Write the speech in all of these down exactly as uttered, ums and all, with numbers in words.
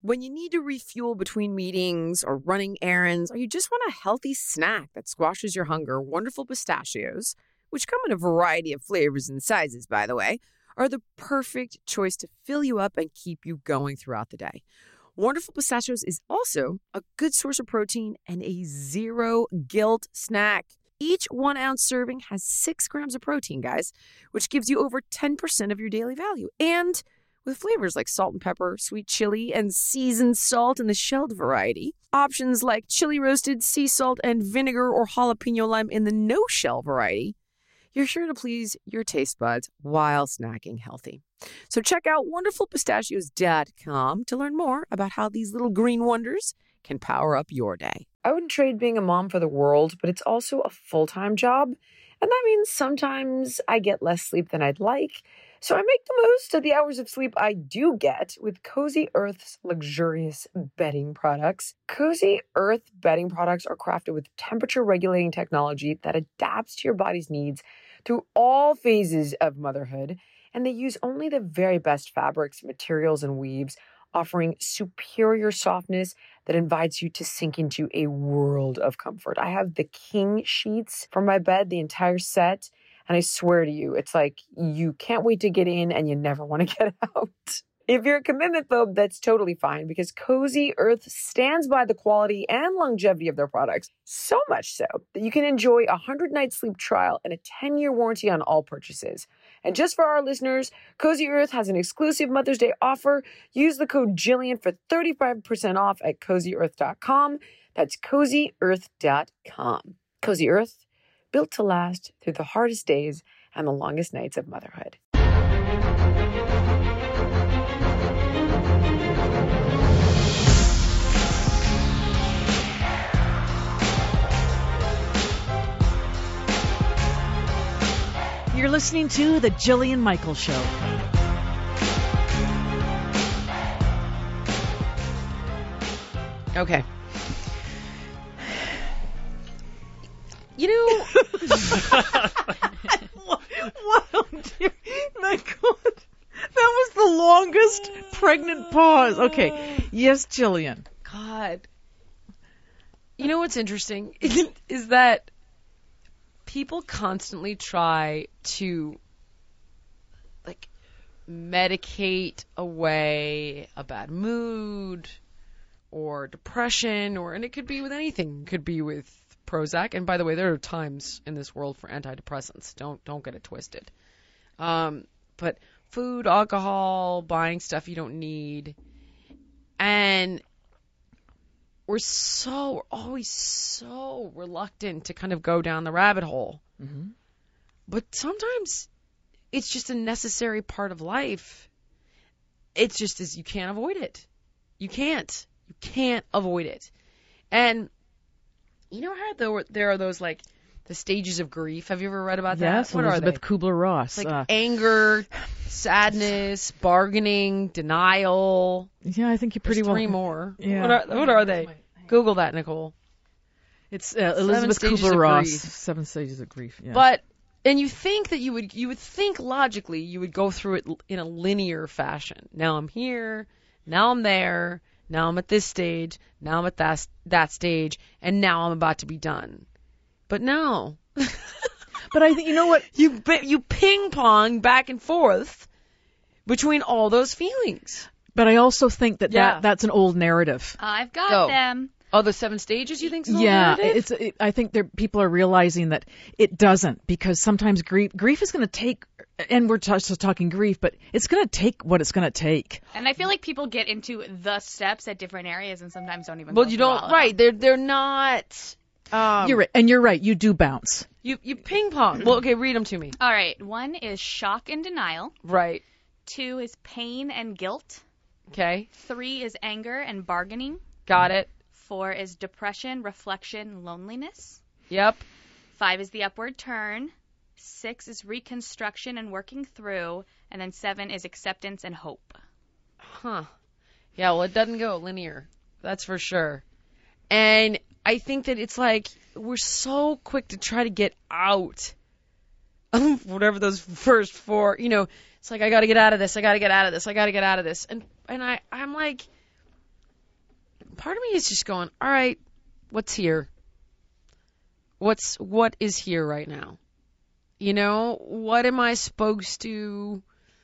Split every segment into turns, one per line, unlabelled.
When you need to refuel between meetings or running errands, or you just want a healthy snack that squashes your hunger, Wonderful Pistachios, which come in a variety of flavors and sizes, by the way, are the perfect choice to fill you up and keep you going throughout the day. Wonderful Pistachios is also a good source of protein and a zero-guilt snack. Each one-ounce serving has six grams of protein, guys, which gives you over ten percent of your daily value. And with flavors like salt and pepper, sweet chili, and seasoned salt in the shelled variety. Options like chili roasted, sea salt, and vinegar or jalapeno lime in the no-shell variety. You're sure to please your taste buds while snacking healthy. So check out wonderful pistachios dot com to learn more about how these little green wonders can power up your day. I wouldn't trade being a mom for the world, but it's also a full-time job. And that means sometimes I get less sleep than I'd like. So I make the most of the hours of sleep I do get with Cozy Earth's luxurious bedding products. Cozy Earth bedding products are crafted with temperature-regulating technology that adapts to your body's needs through all phases of motherhood. And they use only the very best fabrics, materials, and weaves, offering superior softness that invites you to sink into a world of comfort. I have the king sheets for my bed, the entire set. And I swear to you, it's like you can't wait to get in and you never want to get out. If you're a commitment phobe, that's totally fine because Cozy Earth stands by the quality and longevity of their products. So much so that you can enjoy a one hundred night sleep trial and a ten year warranty on all purchases. And just for our listeners, Cozy Earth has an exclusive Mother's Day offer. Use the code Jillian for thirty-five percent off at cozy earth dot com. That's cozy earth dot com. Cozy Earth, built to last through the hardest days and the longest nights of motherhood.
You're listening to The Jillian Michaels Show.
Okay. You know...
Wow, dear, my God. That was the longest pregnant pause. Okay. Yes, Jillian.
God. You know what's interesting is, is that people constantly try to, like, medicate away a bad mood or depression, or, and it could be with anything. It could be with Prozac. And by the way, there are times in this world for antidepressants. Don't don't get it twisted. Um, but food, alcohol, buying stuff you don't need, and we're so, we're always so reluctant to kind of go down the rabbit hole.
Mm-hmm.
But sometimes it's just a necessary part of life. It's just as you can't avoid it. You can't. You can't avoid it. And you know how there, there are those, like, the stages of grief? Have you ever read about that?
Yes,
what
Elizabeth
are they?
Kubler-Ross.
Like
uh,
anger, sadness, bargaining, denial.
Yeah, I think you pretty
There's
well.
three more.
Yeah.
What are, what are they? Google that, Nicole.
It's uh, Elizabeth
Stages of
Kubler-Ross.
Grief.
Seven Stages of Grief. Yeah.
But and you think that you would you would think logically you would go through it in a linear fashion. Now I'm here, now I'm there, now I'm at this stage, now I'm at that that stage, and now I'm about to be done. But no.
But I think you know what
you you ping pong back and forth between all those feelings.
But I also think that,
Yeah.
that that's an old narrative.
I've got
Go.
them.
Oh, the seven stages you think? So
Yeah,
narrative?
it's. It, I think there people are realizing that it doesn't, because sometimes grief grief is going to take, and we're just talking grief, but it's going to take what it's going to take.
And I feel like people get into the steps at different areas and sometimes don't even
Well,
go
you
through all
don't.
of
Right?
them.
They're they're not. Um,
You're right, and you're right. You do bounce.
You you ping pong. Well, okay, read them to me.
All right. One is shock and denial.
Right.
Two is pain and guilt.
Okay.
Three is anger and bargaining.
Got it.
Four is depression, reflection, loneliness.
Yep.
Five is the upward turn. Six is reconstruction and working through. And then seven is acceptance and hope.
Huh. Yeah, well, it doesn't go linear. That's for sure. And I think that it's like we're so quick to try to get out of whatever those first four, you know, it's like I got to get out of this. I got to get out of this. I got to get out of this. And and I I'm like,
part of me is just going, all right, what's here? What's what is here right now? You know, what am I supposed to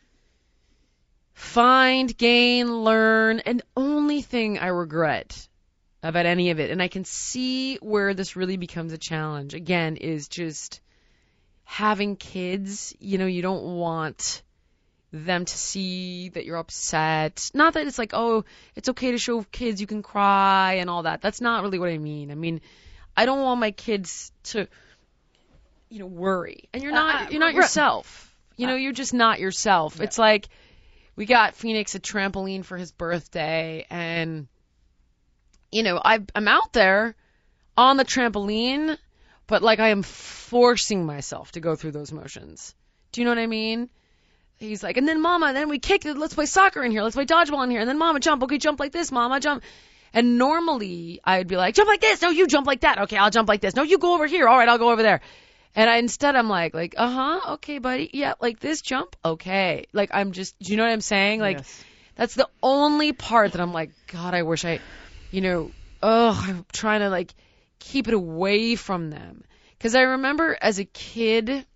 find, gain, learn? And the only thing I regret about any of it, and I can see where this really becomes a challenge, again, is just having kids. You know, you don't want them to see that you're upset. Not that it's like, oh, it's okay to show kids you can cry and all that. That's not really what I mean. I mean, I don't want my kids to, you know, worry. And you're not, uh, you're not yourself. You know, you're just not yourself. Yeah. It's like, we got Phoenix a trampoline for his birthday, and, you know, I, I'm out there on the trampoline, but like I am forcing myself to go through those motions. Do you know what I mean? He's like, and then Mama, then we kick it, let's play soccer in here, let's play dodgeball in here, and then Mama, jump, okay, jump like this, Mama, jump. And normally I'd be like, jump like this, no, you jump like that, okay, I'll jump like this, no, you go over here, all right, I'll go over there. And I, instead I'm like, like, uh-huh, okay, buddy, yeah, like this jump, okay. Like, I'm just, do you know what I'm saying? Like, yes. That's the only part that I'm like, God, I wish I, you know, oh, I'm trying to, like, keep it away from them. Because I remember as a kid,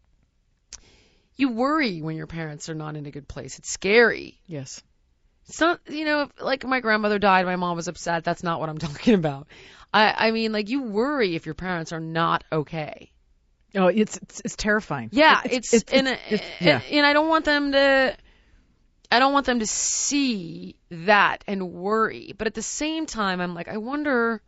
you worry when your parents are not in a good place. It's scary.
Yes.
It's not, you know, if, like, my grandmother died, my mom was upset. That's not what I'm talking about. I, I mean, like, you worry if your parents are not okay.
Oh, it's it's, it's terrifying.
Yeah,
it's,
it's,
it's,
and,
it's, it's yeah.
and, and I don't want them to, I don't want them to see that and worry. But at the same time, I'm like, I wonder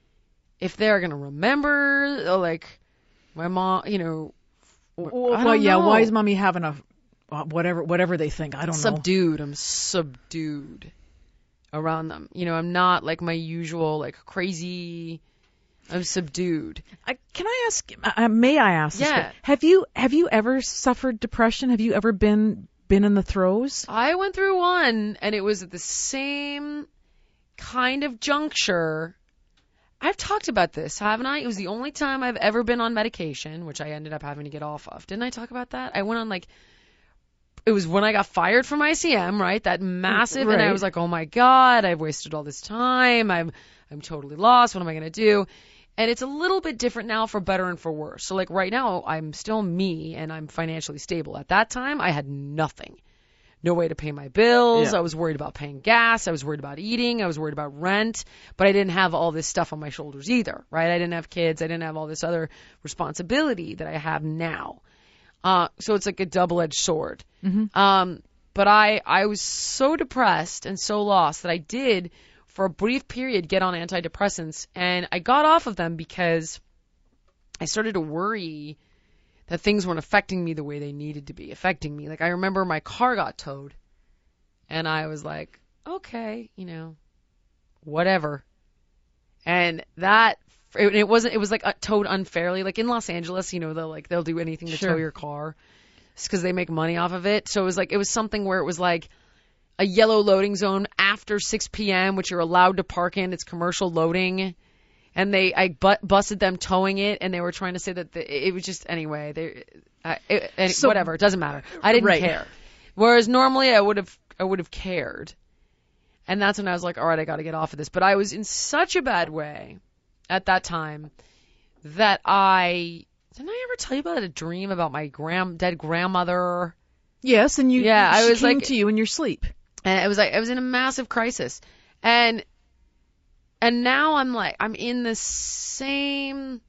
if they're gonna remember, or like, my mom, you know.
Well,
I don't
yeah.
know.
Why is Mommy having a whatever whatever they think? I don't
subdued.
know.
I'm subdued around them. You know, I'm not like my usual like crazy. I'm subdued.
I, can I ask? Uh, may I ask?
Yeah.
This, have you have you ever suffered depression? Have you ever been been in the throes?
I went through one, and it was at the same kind of juncture. I've talked about this, haven't I? It was the only time I've ever been on medication, which I ended up having to get off of. Didn't I talk about that? I went on like, it was when I got fired from I C M, right? That massive, right. And I was like, oh my God, I've wasted all this time. I'm I'm totally lost. What am I going to do? And it's a little bit different now, for better and for worse. So like right now, I'm still me and I'm financially stable. At that time, I had nothing. No way to pay my bills.
Yeah.
I was worried about paying gas. I was worried about eating. I was worried about rent. But I didn't have all this stuff on my shoulders either, right? I didn't have kids. I didn't have all this other responsibility that I have now. Uh, so it's like a double-edged sword.
Mm-hmm.
Um, but I, I was so depressed and so lost that I did, for a brief period, get on antidepressants. And I got off of them because I started to worry that things weren't affecting me the way they needed to be affecting me. Like, I remember my car got towed, and I was like, okay, you know, whatever. And that, it, it wasn't, it was like towed unfairly. Like in Los Angeles, you know, they'll like, they'll do anything to
sure.
tow your car. It's because they make money off of it. So it was like, it was something where it was like a yellow loading zone after six p.m., which you're allowed to park in. It's commercial loading. And they, I bu- busted them towing it, and they were trying to say that the, it was just, anyway, they, uh, it, it,
so,
whatever, it doesn't matter. I didn't
right.
care. Whereas normally I would have, I would have cared. And that's when I was like, all right, I got to get off of this. But I was in such a bad way at that time that I, didn't I ever tell you about a dream about my grand, dead grandmother?
Yes, and you,
yeah,
she
I was
came
like,
to you in your sleep.
And it was like, I was in a massive crisis. And And now I'm like, I'm in the same,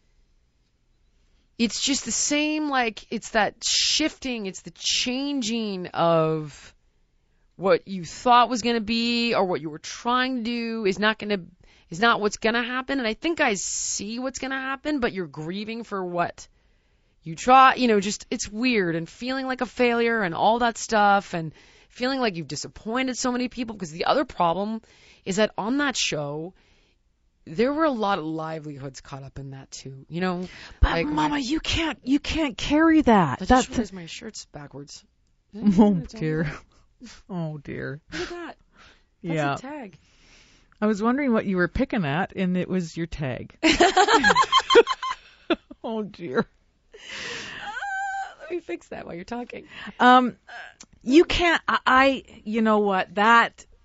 it's just the same, like, it's that shifting, it's the changing of what you thought was going to be or what you were trying to do is not going to, is not what's going to happen. And I think I see what's going to happen, but you're grieving for what you try, you know, just, it's weird, and feeling like a failure and all that stuff, and feeling like you've disappointed so many people. Because the other problem is that on that show, there were a lot of livelihoods caught up in that too, you know.
But
like
Mama,
my,
you can't, you can't carry that.
I
That's
just realized my shirt's backwards.
Oh dear, oh dear.
Look at that. That's
yeah.
a tag.
I was wondering what you were picking at, and it was your tag. Oh dear.
Uh, let me fix that while you're talking.
Um, you can't. I, I. You know what? That.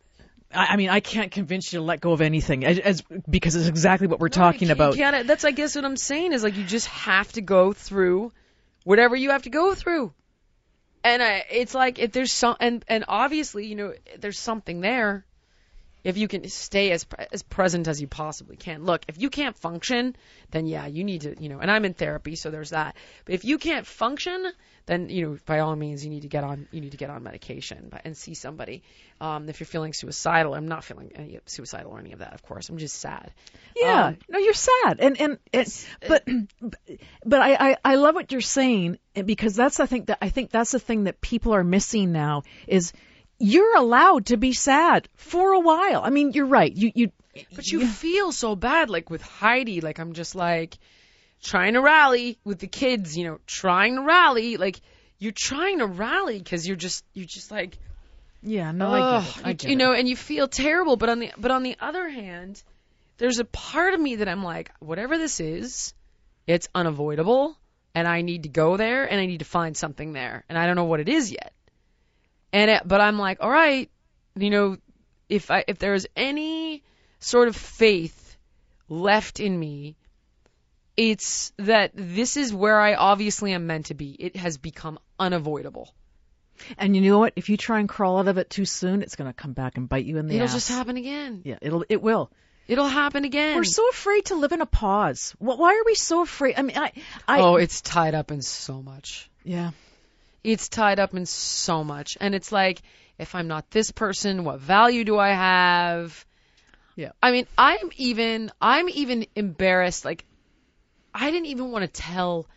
I, I mean, I can't convince you to let go of anything as, as because it's exactly what we're
No,
talking
you can't-
about.
You can't, that's, I guess, what I'm saying is like you just have to go through whatever you have to go through. And I, it's like if there's some, and, and obviously, you know, there's something there. If you can stay as pre- as present as you possibly can. Look, if you can't function, then yeah, you need to, you know, and I'm in therapy, so there's that. But if you can't function, then, you know, by all means, you need to get on, you need to get on medication and see somebody. Um, if you're feeling suicidal, I'm not feeling any suicidal or any of that, of course. I'm just sad.
Yeah,
Um,
no, you're sad, and and, and but but I, I I love what you're saying, because that's I think that I think that's the thing that people are missing now is you're allowed to be sad for a while. I mean, you're right. You you
But you feel so bad, like with Heidi, like I'm just like trying to rally with the kids, you know, trying to rally, like you're trying to rally because you're just you're just like,
yeah, no, I
ugh,
get it. I
you,
get
you know,
it.
and you feel terrible. But on the but on the other hand, there's a part of me that I'm like, whatever this is, it's unavoidable, and I need to go there, and I need to find something there, and I don't know what it is yet. And it, but I'm like, all right, you know, if I if there's any sort of faith left in me, it's that this is where I obviously am meant to be. It has become unavoidable.
And you know what? If you try and crawl out of it too soon, it's going to come back and bite you in the
It'll
ass.
just happen again.
Yeah, it'll it will.
It'll happen again.
We're so afraid to live in a pause. Wh- Why are we so afraid? I mean, I, I
oh, it's tied up in so much.
yeah.
It's tied up in so much. And it's like, if I'm not this person, what value do I have?
Yeah.
I mean, I'm even, I'm even embarrassed. Like, I didn't even want to tell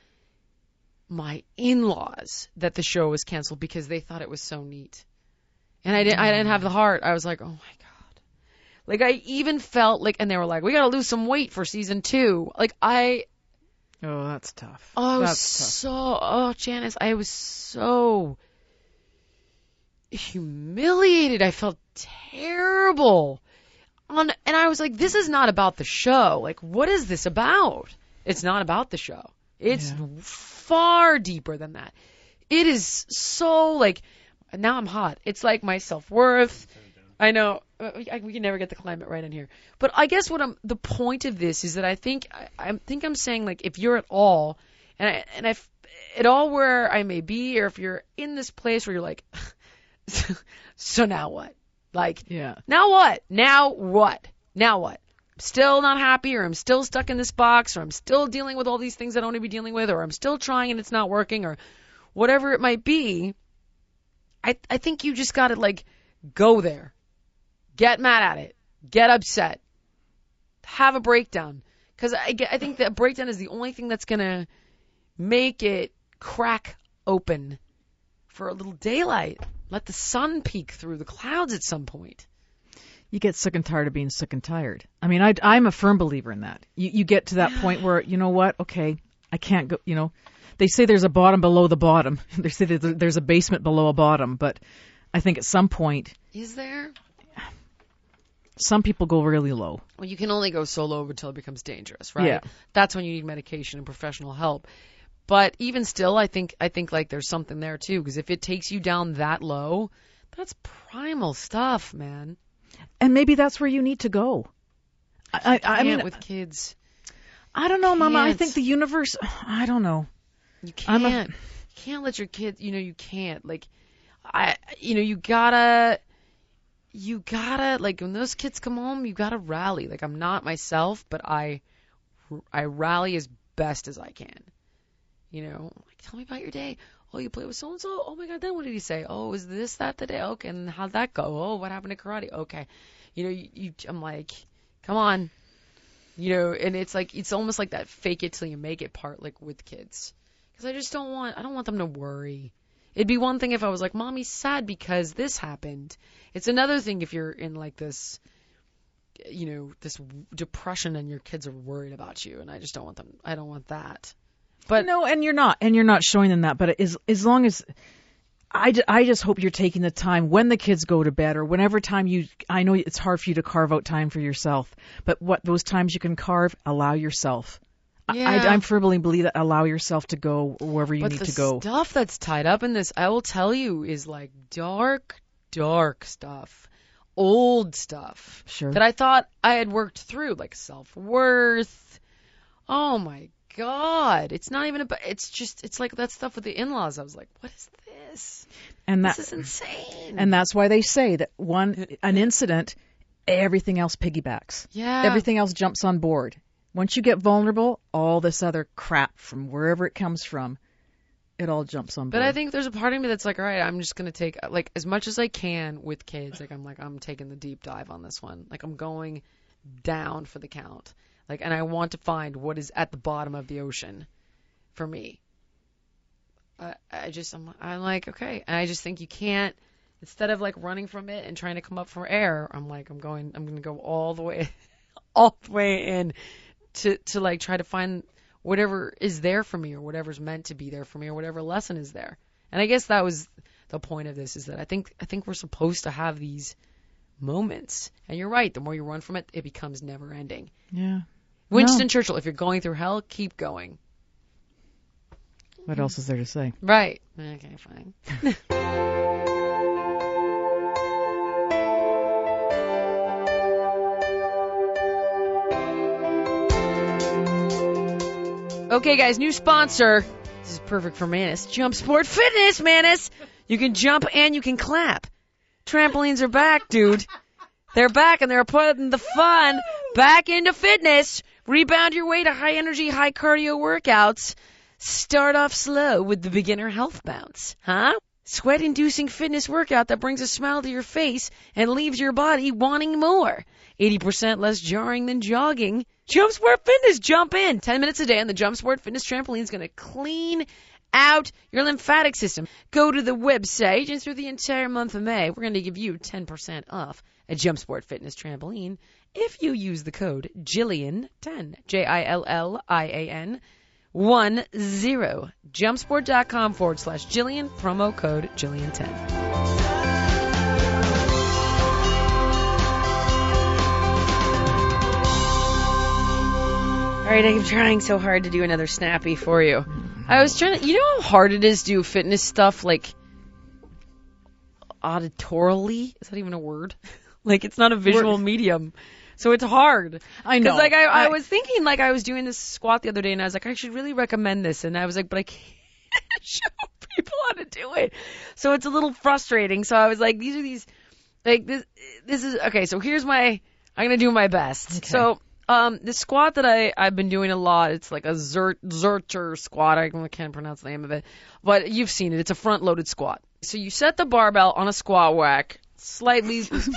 my in-laws that the show was canceled because they thought it was so neat. And I didn't, I didn't have the heart. I was like, oh my God. Like, I even felt like, and they were like, we got to lose some weight for season two. Like, I,
Oh, that's tough.
Oh, I was
That's tough.
so, oh, Janice, I was so humiliated. I felt terrible. On, and I was like, this is not about the show. Like, what is this about? It's not about the show. It's
Yeah.
far deeper than that. It is so, like, now I'm hot. It's like my self-worth. I know. uh, We, I, we can never get the climate right in here. But I guess what I'm, the point of this is that I think, I, I think I'm saying, like, if you're at all, and I, and if, at all where I may be, or if you're in this place where you're like, so now what? Like,
Yeah.
now what? Now what? Now what? I'm still not happy, or I'm still stuck in this box, or I'm still dealing with all these things I don't want to be dealing with, or I'm still trying and it's not working, or whatever it might be. I, I think you just got to, like, go there. Get mad at it. Get upset. Have a breakdown. Because I, get- I think that breakdown is the only thing that's going to make it crack open for a little daylight. Let the sun peek through the clouds at some point.
You get sick and tired of being sick and tired. I mean, I, I'm a firm believer in that. You, you get to that point where, you know what, okay, I can't go, you know, they say there's a bottom below the bottom. They say that there's a basement below a bottom, but I think at some point,
Is there?
some people go really low.
Well, you can only go so low until it becomes dangerous, right?
Yeah.
That's when you need medication and professional help. But even still, I think I think like there's something there too, because if it takes you down that low, that's primal stuff, man.
And maybe that's where you need to go. I, I, I mean,
with kids,
I don't know, Mama. I
can't.
think the universe, I don't know.
you
I'm
can't.
a-
You can't let your kids. You know, you can't. Like, I. You know, you gotta. You gotta like when those kids come home, you gotta rally. Like, I'm not myself, but I. I rally as best as I can. You know, like, tell me about your day. Oh, you play with so and so. Oh my God, then what did he say? Oh, is this that today? Okay, and how'd that go? Oh, what happened to karate? Okay, you know, you, you I'm like, come on, you know, and it's like it's almost like that fake it till you make it part, like with kids, because I just don't want I don't want them to worry. It'd be one thing if I was like, Mommy's sad because this happened. It's another thing if you're in like this, you know, this depression and your kids are worried about you, and I just don't want them. I don't want that. But
no, and you're not, and you're not showing them that. But as as long as I, ju- I just hope you're taking the time when the kids go to bed or whenever time you. I know it's hard for you to carve out time for yourself, but what those times you can carve, allow yourself.
Yeah.
I, I, I firmly believe that allow yourself to go wherever you
but
need
the
to go.
stuff that's tied up in this, I will tell you, is like dark, dark stuff. old stuff
Sure.
that I thought I had worked through, like self-worth. Oh my God. It's not even about, it's just, it's like that stuff with the in-laws. I was like, what is this?
And that,
This is insane.
and that's why they say that one, an incident, everything else piggybacks.
yeah.
Everything else jumps on board. Once you get vulnerable, all this other crap from wherever it comes from, it all jumps on board.
But I think there's a part of me that's like, all right, I'm just going to take, like, as much as I can with kids. Like, I'm like, I'm taking the deep dive on this one. Like, I'm going down for the count. Like, and I want to find what is at the bottom of the ocean for me. I, I just, I'm, I'm like, okay. And I just think you can't, instead of, like, running from it and trying to come up for air, I'm like, I'm going, I'm going to go all the way, all the way in to, to, like, try to find whatever is there for me or whatever's meant to be there for me or whatever lesson is there. And I guess that was the point of this, is that I think I think we're supposed to have these moments. And you're right, the more you run from it, it becomes never ending.
Yeah.
Winston
No.
Churchill, if you're going through hell, keep going.
What else is there to say?
Right. Okay, fine. Okay, guys, new sponsor. This is perfect for Manus. Jump Sport Fitness, Manus. You can jump and you can clap. Trampolines are back, dude. They're back and they're putting the fun back into fitness. Rebound your way to high energy, high cardio workouts. Start off slow with the beginner health bounce. Huh? Sweat-inducing fitness workout that brings a smile to your face and leaves your body wanting more. eighty percent less jarring than jogging. Jump Sport Fitness, jump in. ten minutes a day on the Jump Sport Fitness trampoline is going to clean out your lymphatic system. Go to the website, and through the entire month of May, we're going to give you ten percent off a Jump Sport Fitness trampoline if you use the code Jillian ten, J I L L I A N, one zero. Jumpsport.com forward slash Jillian, promo code Jillian ten. All right, I'm trying so hard to do another snappy for you. I was trying to, you know how hard it is to do fitness stuff, like, auditorily? Is that even a word? Like, it's not a visual
Word.
medium. So it's hard.
I know.
Because, like, I, I,
I-
was thinking, like, I was doing this squat the other day, and I was like, I should really recommend this. And I was like, but I can't show people how to do it. So it's a little frustrating. So I was like, these are these, like, this, this is, okay, so here's my, I'm going to do my best.
Okay.
So, um, the squat that I, I've been doing a lot, it's like a Zert, Zercher squat. I can't pronounce the name of it. But you've seen it. It's a front-loaded squat. So you set the barbell on a squat rack, slightly, sorry.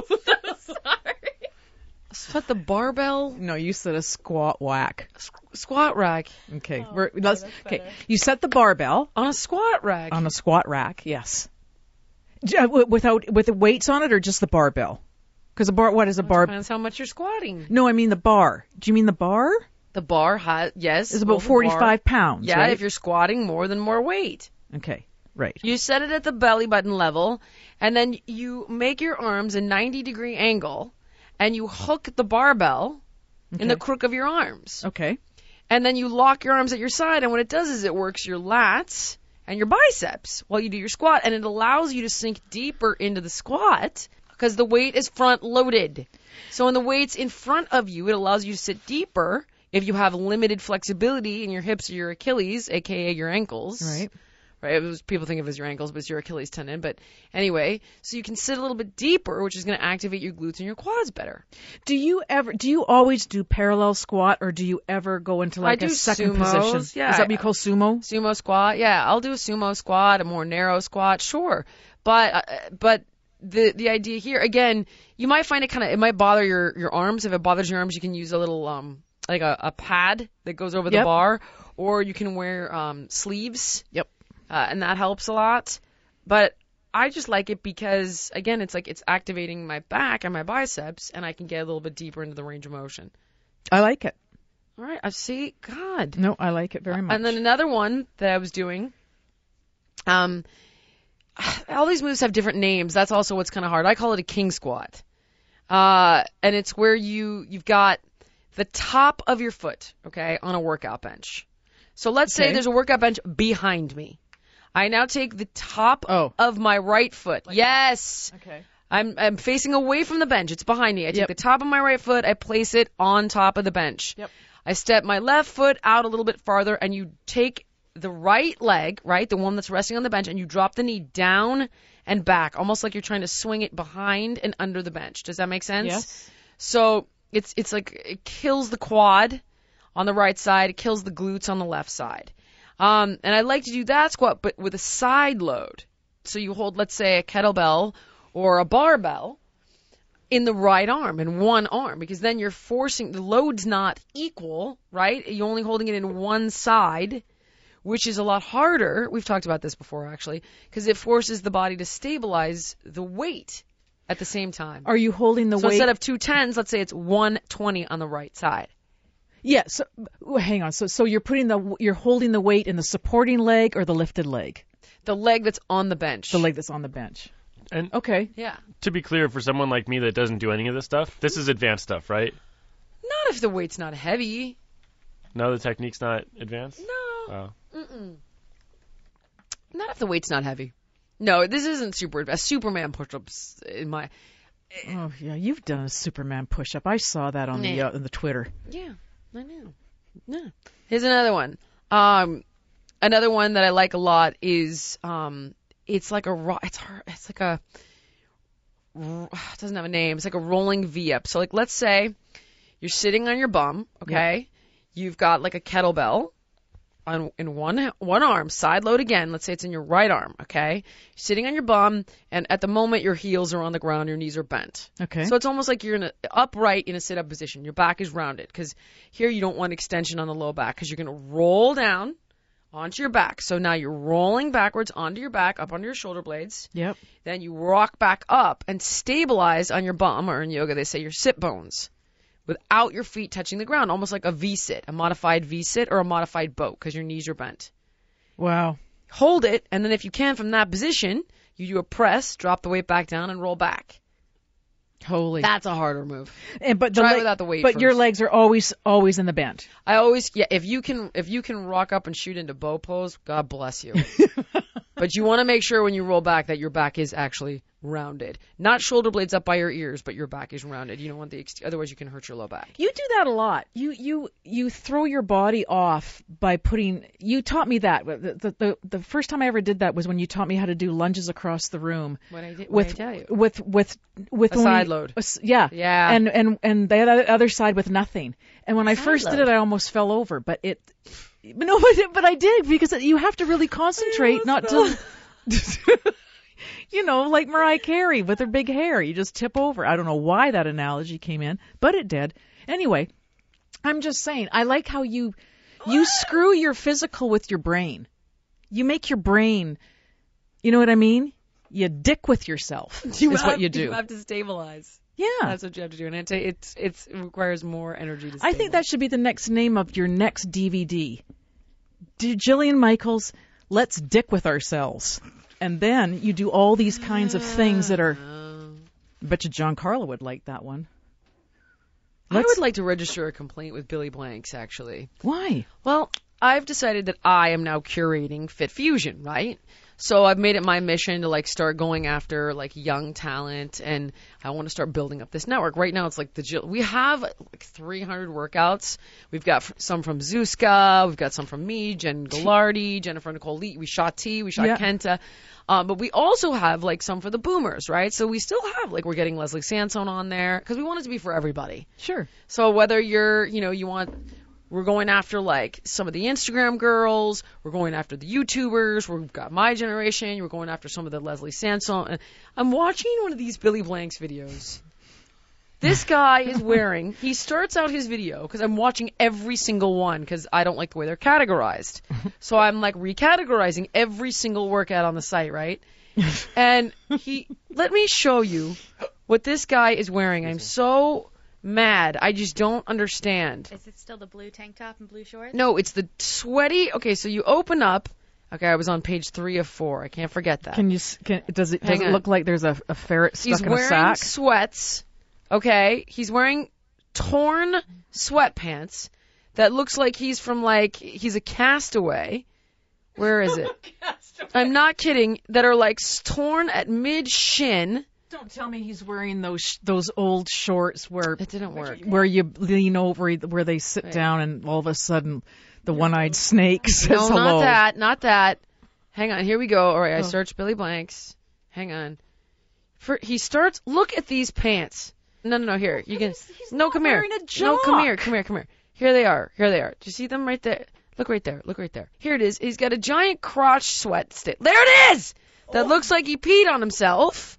Set the barbell,
No, you said a squat whack.
squat rack,
Okay. We're, let's, okay. You set the barbell
on a squat rack.
on a squat rack. Yes. J- uh, w- Without with the weights on it, or just the barbell? Because the bar. What is a bar?
Depends how much you're squatting.
No, I mean the bar. Do you mean the bar?
The bar has, yes.
It's
well,
about
the
forty-five
bar-
pounds.
Yeah,
right?
if you're squatting more than more weight.
Okay. Right.
You set it at the belly button level, and then you make your arms a ninety degree angle, and you hook the barbell in the
Okay.
crook of your arms.
Okay.
And then you lock your arms at your side, and what it does is it works your lats and your biceps while you do your squat, and it allows you to sink deeper into the squat because the weight is front loaded. So when the weight's in front of you, it allows you to sit deeper if you have limited flexibility in your hips or your Achilles, aka your ankles.
Right.
Right, it was, people think of it as your ankles, but it's your Achilles tendon. But anyway, so you can sit a little bit deeper, which is going to activate your glutes and your quads better.
Do you ever? Do you always do parallel squat, or do you ever go into like
I
a
do
second
sumos,
position?
yeah.
Is that what you call sumo?
Sumo squat, yeah, I'll do a sumo squat, a more narrow squat, sure. But uh, but the the idea here, again, you might find it kind of, it might bother your your arms. If it bothers your arms, you can use a little um like a, a pad that goes over the
Yep.
bar, or you can wear um sleeves.
Yep.
Uh, and that helps a lot. But I just like it because, again, it's like it's activating my back and my biceps, and I can get a little bit deeper into the range of motion.
I like it.
All right, I see. God.
No, I like it very much.
And then another one that I was doing, um, all these moves have different names. That's also what's kind of hard. I call it a king squat. Uh, and it's where you, you've got the top of your foot, okay, on a workout bench. So let's say
Okay.
there's a workout bench behind me. I now take the top
Oh.
of my right foot. yes.
Okay.
I'm I'm facing away from the bench. It's behind me. I take
Yep.
the top of my right foot, I place it on top of the bench.
Yep.
I step my left foot out a little bit farther, and you take the right leg, right, the one that's resting on the bench, and you drop the knee down and back, almost like you're trying to swing it behind and under the bench. Does that make sense?
Yes.
So it's it's like it kills the quad on the right side, it kills the glutes on the left side. Um, and I like to do that squat, but with a side load. So you hold, let's say, a kettlebell or a barbell in the right arm, in one arm, because then you're forcing, the load's not equal, right? You're only holding it in one side, which is a lot harder. We've talked about this before, actually, because it forces the body to stabilize the weight at the same time.
Are you holding the
So
weight?
instead of two tens, let's say it's one twenty on the right side.
Yeah. So well, hang on. So so you're putting the you're holding the weight in the supporting leg or the lifted leg?
The leg that's on the bench.
The leg that's on the bench.
And
Okay.
Yeah.
to be clear, for someone like me that doesn't do any of this stuff, this is advanced stuff, right?
Not if the weight's not heavy.
No, the technique's not advanced?
No.
Oh.
Mm-mm. Not if the weight's not heavy. No, this isn't super advanced. Superman push-ups in my...
Oh yeah, you've done a Superman push-up. I saw that on the
Yeah.
uh, on the Twitter.
Yeah, I know. Yeah. Here's another one. Um, another one that I like a lot is um, it's like a ro- it's hard, it's like a it doesn't have a name. It's like a rolling V-up. So like let's say you're sitting on your bum, okay? You've got like a kettlebell on in one one arm, side load again. Let's say it's in your right arm, okay? You're sitting on your bum, and at the moment your heels are on the ground, your knees are bent.
Okay.
So it's almost like you're in a upright in a sit-up position. Your back is rounded because here you don't want extension on the low back because you're going to roll down onto your back. So now you're rolling backwards onto your back, up onto your shoulder blades.
Yep.
Then you rock back up and stabilize on your bum, or in yoga they say your sit bones, without your feet touching the ground, almost like a V-sit, a modified V-sit or a modified boat because your knees are bent.
Wow.
Hold it, and then if you can from that position, you do a press, drop the weight back down, and roll back.
Holy.
That's a harder move.
And but the
Try
leg-
without the weight
But your
first.
legs are always always in the bend.
I always, yeah, if you can, if you can rock up and shoot into bow pose, God bless you. But you want to make sure when you roll back that your back is actually rounded. Not shoulder blades up by your ears, but your back is rounded. You don't want the, ex- otherwise you can hurt your low back.
You do that a lot. You you you throw your body off by putting. You taught me that. The the the, the first time I ever did that was when you taught me how to do lunges across the room.
What I did,
with
what I tell you.
with with with
A
when
side
you-
load.
a s- yeah.
Yeah.
And and and the other other side with nothing. And when I
Side
first did
load.
it, I almost fell over. But it. But no, but, but I did because you have to really concentrate not to. You know, like Mariah Carey with her big hair. You just tip over. I don't know why that analogy came in, but it did. Anyway, I'm just saying, I like how you you screw your physical with your brain. You make your brain, you know what I mean? You dick with yourself is what you do.
You have to stabilize.
Yeah.
That's what you have to do. And it's, it's, it's, it requires more energy to
I think that should be the next name of your next D V D. D- Jillian Michaels, Let's Dick with Ourselves. And then you do all these kinds of things that are... I bet you John Carlo would like that one.
I
Let's-
would like to register a complaint with Billy Blanks, actually.
Why?
Well, I've decided that I am now curating Fit Fusion, right? So I've made it my mission to like start going after like young talent, and I want to start building up this network. Right now, it's like the Jill- we have like three hundred workouts. We've got f- some from Zuzka, we've got some from me, Jen Gallardi, Jennifer Nicole Lee. We shot T, we shot
Yeah.
Kenta, um, but we also have like some for the boomers, right? So we still have like we're getting Leslie Sansone on there because we want it to be for everybody.
Sure.
So whether you're, you know, you want, we're going after like some of the Instagram girls, we're going after the YouTubers, we've got my generation, we're going after some of the Leslie Sansone. And I'm watching one of these Billy Blanks videos. This guy is wearing, he starts out his video, because I'm watching every single one, because I don't like the way they're categorized. So I'm like recategorizing every single workout on the site, right? And he, let me show you what this guy is wearing. I'm so mad. I just don't understand.
Is it still the blue tank top and blue shorts?
No, it's the sweaty. Okay, so you open up. Okay, I was on page three of four. I can't forget that.
Can you? s- Can, does it?
Hang
Does it
on.
look like there's a, a ferret stuck
He's
in a
wearing
sack?
sweats. Okay, he's wearing torn sweatpants that looks like he's from like he's a castaway. Where is it? I'm not kidding. That are like s- torn at mid shin.
Don't tell me he's wearing those sh- those old shorts where
It didn't work.
where you lean over, where they sit
Right.
down, and all of a sudden the one-eyed snake says
No,
hello.
not that. Not that. Hang on. Here we go. All right. I
Oh.
searched Billy Blanks. Hang on. For he starts. Look at these pants. No, no, no. Here. You can.
He's
No,
not
come here.
wearing a
No, come
jock.
here. Come here. Come here. Here they are. Here they are. Do you see them right there? Look right there. Look right there. Here it is. He's got a giant crotch sweat stick. There it is. That
Oh.
looks like he peed on himself.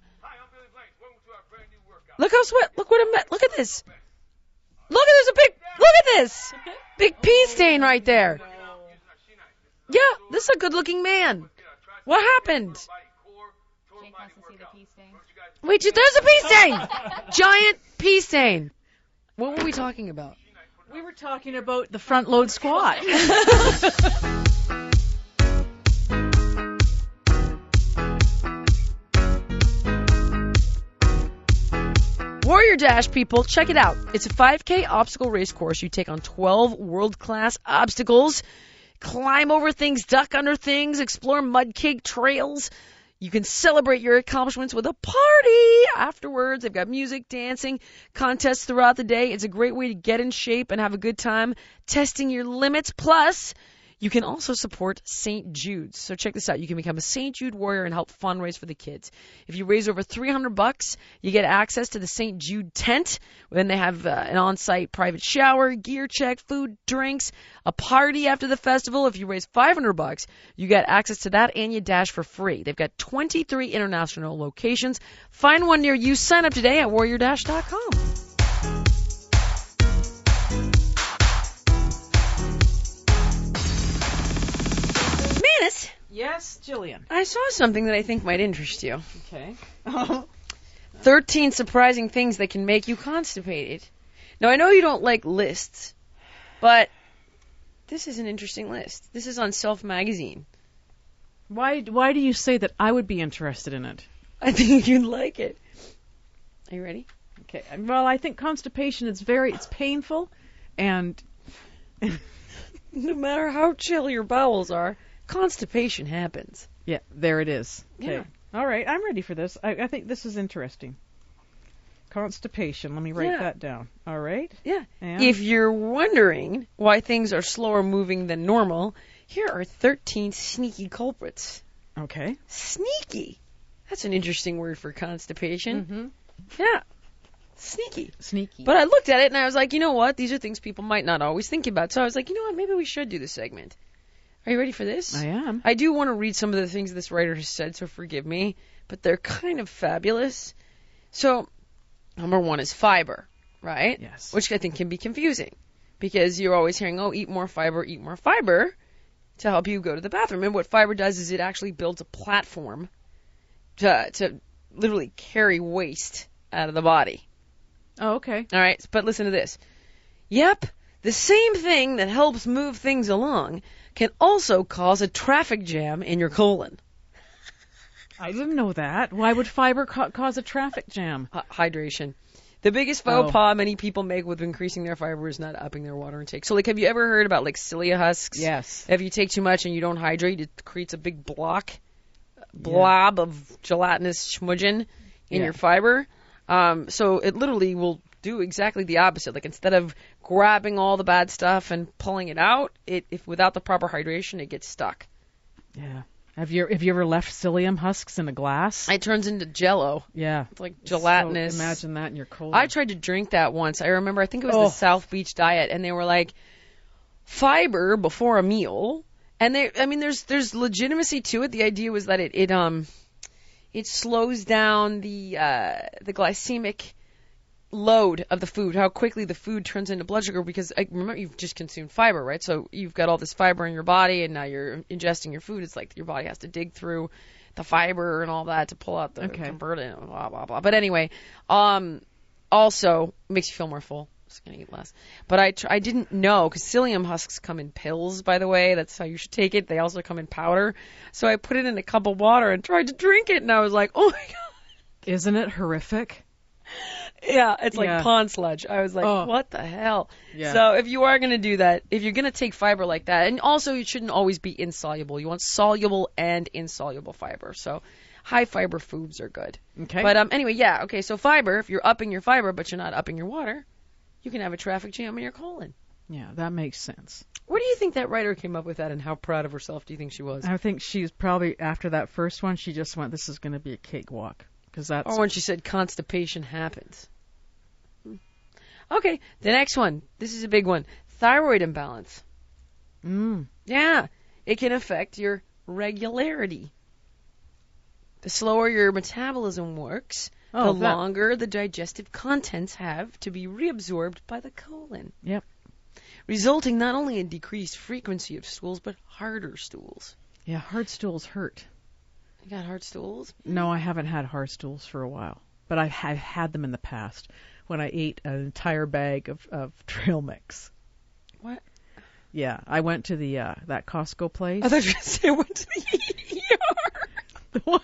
Look how sweat. Look what I'm. Look at this. Look at there's a big. Look at this. Big pee stain right there. Yeah, this is a good-looking man. What happened?
Jake wants to see the pee stain.
Wait, there's a pee stain. Giant pee stain. What were we talking about?
We were talking about the front load squat.
Warrior Dash, people, check it out. It's a five K obstacle race course. You take on twelve world-class obstacles, climb over things, duck under things, explore mud cake trails. You can celebrate your accomplishments with a party afterwards. They've got music, dancing, contests throughout the day. It's a great way to get in shape and have a good time testing your limits. Plus, you can also support Saint Jude's. So check this out. You can become a Saint Jude warrior and help fundraise for the kids. If you raise over three hundred bucks, you get access to the Saint Jude tent. Then they have uh, an on-site private shower, gear check, food, drinks, a party after the festival. If you raise five hundred bucks, you get access to that and you dash for free. They've got twenty-three international locations. Find one near you. Sign up today at warrior dash dot com. Manus,
Yes, Jillian.
I saw something that I think might interest you.
Okay.
thirteen surprising things that can make you constipated. Now, I know you don't like lists, but this is an interesting list. This is on Self Magazine.
Why why do you say that I would be interested in it?
I think you'd like it. Are you ready?
Okay. Well, I think constipation is very it's painful, and
No matter how chill your bowels are, constipation happens.
yeah, there it is. Okay.
Yeah.
All right, I'm ready for this. I, I think this is interesting. Constipation. Let me write
Yeah.
that down. All right.
Yeah.
And
If you're wondering why things are slower moving than normal, here are thirteen sneaky culprits.
okay.
Sneaky. That's an interesting word for constipation.
Mm-hmm.
Yeah. Sneaky.
Sneaky.
But I looked at it and I was like, you know what? These are things people might not always think about. So I was like, you know what? Maybe we should do this segment. Are you ready for this?
I am.
I do want to read some of the things this writer has said, so forgive me, but they're kind of fabulous. So, number one is fiber, right?
Yes.
Which I think can be confusing because you're always hearing, oh, eat more fiber, eat more fiber to help you go to the bathroom. And what fiber does is it actually builds a platform to, to literally carry waste out of the body.
Oh, okay.
All right, but listen to this. Yep, the same thing that helps move things along can also cause a traffic jam in your colon.
I didn't know that. Why would fiber ca- cause a traffic jam?
H- hydration. The biggest faux
Oh.
pas many people make with increasing their fiber is not upping their water intake. So, like, have you ever heard about, like, psyllia husks?
Yes.
If you take too much and you don't hydrate, it creates a big block, blob of gelatinous schmudgeon in
Yeah.
your fiber. Um, so it literally will do exactly the opposite. Like, instead of grabbing all the bad stuff and pulling it out, it if without the proper hydration, it gets stuck.
Yeah. Have you have you ever left psyllium husks in a glass?
It turns into Jello.
yeah.
It's like
So
gelatinous.
imagine that in your colon.
I tried to drink that once. I remember, I think it was
Oh.
the South Beach diet, and they were like, fiber before a meal. And they, I mean, there's there's legitimacy to it. The idea was that it it um it slows down the uh, the glycemic load of the food, how quickly the food turns into blood sugar. Because I remember you've just consumed fiber, right? So you've got all this fiber in your body, and now you're ingesting your food. It's like your body has to dig through the fiber and all that to pull out the
Okay.
convert it, blah blah blah. But anyway, um, also makes you feel more full. Just gonna eat less. But I tr- I didn't know, because psyllium husks come in pills, by the way. That's how you should take it. They also come in powder. So I put it in a cup of water and tried to drink it, and I was like, oh my god.
Isn't it horrific?
Yeah, it's like
Yeah.
pond sludge. I was like,
Oh.
what the hell?
Yeah.
So if you are going to do that, if you're going to take fiber like that, and also it shouldn't always be insoluble. You want soluble and insoluble fiber. So high fiber foods are good.
Okay.
But um, anyway, yeah, okay, so fiber, if you're upping your fiber but you're not upping your water, you can have a traffic jam in your colon.
yeah, that makes sense.
Where do you think that writer came up with that, and how proud of herself do you think she was?
I think she's probably, after that first one, she just went, this is going to be a cakewalk. Because that's...
Or when she said constipation happens. Hmm. Okay, the next one. This is a big one. Thyroid imbalance.
Mm.
Yeah, it can affect your regularity. The slower your metabolism works,
Oh,
the
that-
longer the digestive contents have to be reabsorbed by the colon.
Yep.
Resulting not only in decreased frequency of stools, but harder stools.
Yeah, hard stools hurt.
You got hard stools?
No, I haven't had hard stools for a while. But I've had, had them in the past when I ate an entire bag of, of trail mix.
What?
Yeah, I went to the uh, that Costco place.
I thought you were going to say I went to the E R.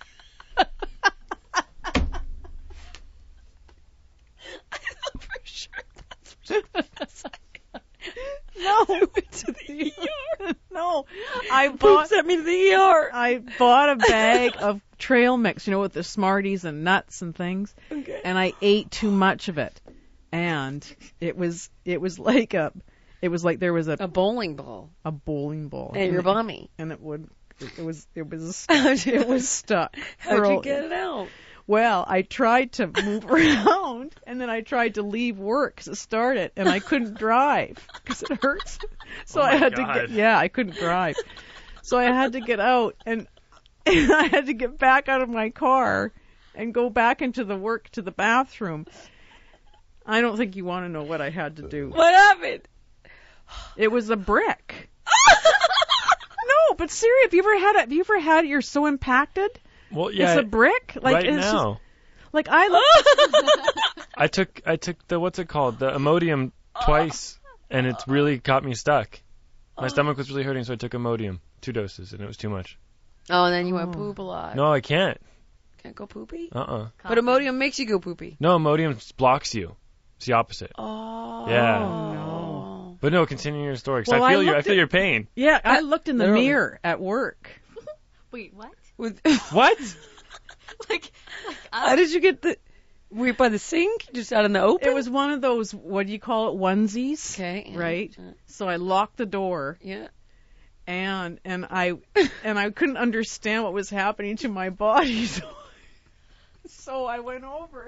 I thought for sure that's what
No,
I went to the E R.
no, I
Poop
bought
sent me to the E R.
I bought a bag of trail mix, you know, with the Smarties and nuts and things,
Okay.
and I ate too much of it, and it was it was like a it was like there was a
A bowling ball.
a bowling ball,
And you're
it-
bummy.
and it would it was it was
How'd you-
it was stuck.
How'd
for
you
a-
get it out?
Well, I tried to move around, and then I tried to leave work to start it, and I couldn't drive because it hurts. So
Oh
I
my
had to
God.
get, yeah, I couldn't drive. So I had to get out, and, and I had to get back out of my car and go back into the work to the bathroom. I don't think you want to know what I had to do.
What happened?
It was a brick. No, but seriously, have you ever had it? Have you ever had it? You're so impacted.
Well, yeah.
It's a brick. Like
right
it's just-
now,
like I look.
I took I took the what's it called the Imodium twice, and it's really got me stuck. My stomach was really hurting, so I took Imodium, two doses, and it was too much.
Oh, and then you went poop a lot.
No, I can't.
Can't go poopy?
Uh-uh.
But Imodium makes you go poopy.
No, Imodium blocks you. It's the opposite.
Oh.
Yeah.
no.
But no, continue your story, 'cause
Well,
I
I
feel you. I
looked
feel
at-
your pain.
Yeah, I looked in the
Literally.
mirror at work.
Wait, what?
With,
What?
Like, like
how did you get the... Were you by the sink? Just out in the open?
It was one of those, what do you call it, onesies,
Okay. yeah,
right?
yeah,
So I locked the door,
Yeah.
and and I and I couldn't understand what was happening to my body, so, so I went over.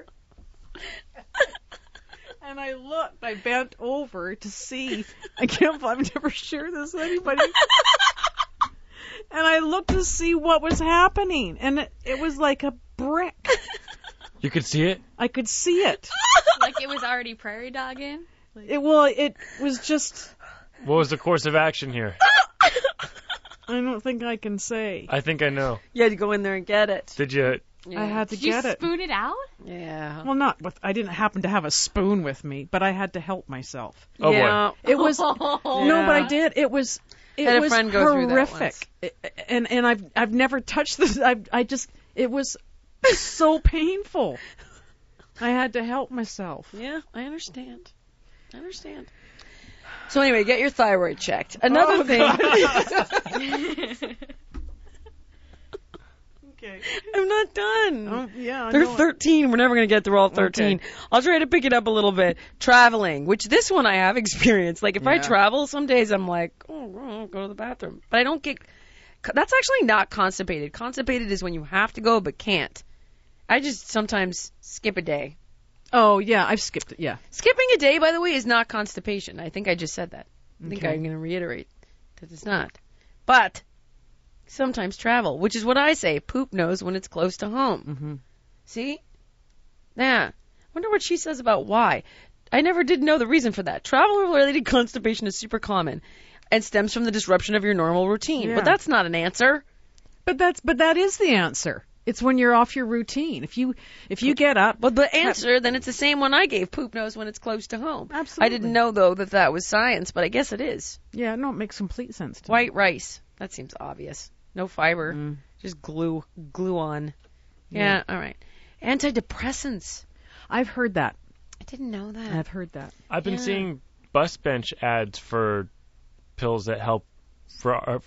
And I looked, I bent over to see. I can't, I've never shared this with anybody. And I looked to see what was happening, and it, it was like a brick.
You could see it?
I could see it.
like it was already prairie dogging.
It well, it was just.
What was the course of action here?
I don't think I can say.
I think I know.
You had to go in there and get it.
Did you?
Yeah.
I had to
Did you
get it.
spoon it out?
Yeah.
Well, not with. I didn't happen to have a spoon with me, but I had to help myself.
Oh, boy.
yeah.
It was no, but I did. It was. It
Had a
was
friend go through that
horrific,
once.
I- and and I've I've never touched this. I I just it was so painful. I had to help myself.
Yeah, I understand. I understand. So anyway, get your thyroid checked. Another
Oh,
thing.
Okay.
I'm not done.
Oh yeah. I
They're
know it.
thirteen. We're never going to get through all thirteen.
Okay.
I'll try to pick it up a little bit. Traveling, which this one I have experienced. Like if I
Yeah.
travel, some days I'm like, oh, I'll go to the bathroom. But I don't get. That's actually not constipated. Constipated is when you have to go but can't. I just sometimes skip a day.
Oh yeah, I've skipped it. Yeah.
Skipping a day, by the way, is not constipation. I think I just said that. I think
Okay.
I'm going to reiterate that it's not. But sometimes travel, which is what I say. Poop knows when it's close to home.
Mm-hmm.
See? Yeah. Wonder what she says about why. I never did know the reason for that. Travel-related constipation is super common and stems from the disruption of your normal routine.
Yeah.
But that's not an answer.
But that's but that is the answer. It's when you're off your routine. If you if you get up,
But the answer, then it's the same one I gave. Poop knows when it's close to home.
Absolutely.
I didn't know, though, that that was science, but I guess it is.
yeah, no, it makes complete sense to me.
White rice. That seems obvious. No fiber.
Mm.
Just glue. Glue on. Yeah,
Yeah.
all right. Antidepressants.
I've heard that.
I didn't know that.
I've heard that.
I've been
Yeah.
seeing bus bench ads for pills that help for uh, for